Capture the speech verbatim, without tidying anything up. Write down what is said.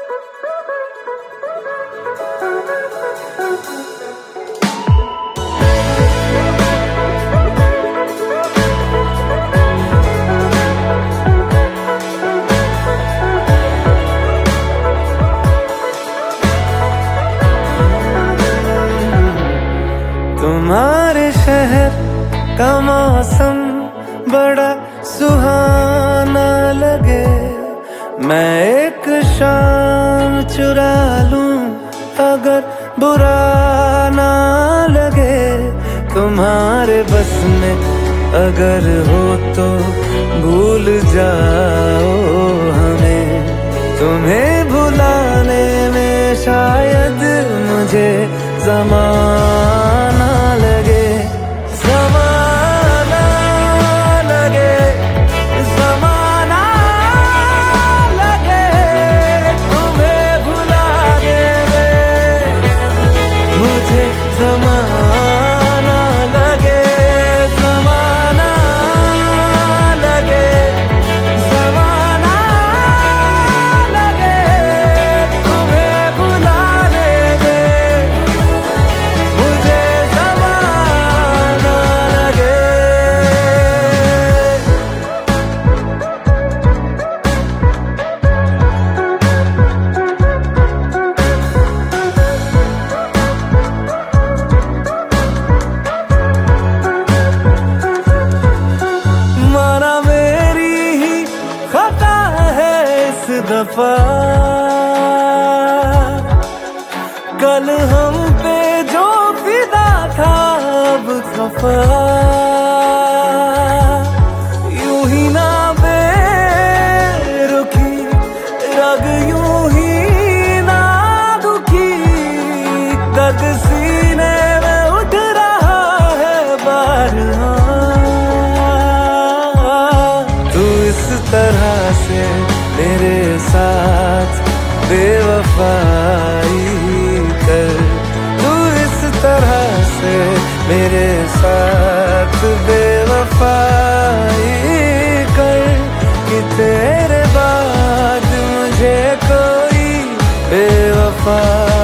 तुम्हारे शहर का मौसम बड़ा सुहाना लगे, मैं एक शाम चुरा लूं अगर बुरा ना लगे। तुम्हारे बस में अगर हो तो भूल जाओ हमें, तुम्हें भुलाने में शायद मुझे ज़माना लगे। ज़माना लगे, ज़माना लगे, तुम्हें भुलाने में मुझे ज़माना लगे। ज़माना लगे, ज़माना लगे, तुम्हें भुलाने में मुझे ज़माना लगे। माना मेरी ही खता है इस दफा, कल हम पे जो फिदा था अब खफा। यूं ही ना बेरुखी रग, यूं ही ना दुखी दग सीने में उठ रहा है बार। तू इस तरह से मेरे साथ बेवफाई कर, तू इस तरह से मेरे साथ बेवफाई कर कि तेरे बाद मुझे कोई बेवफा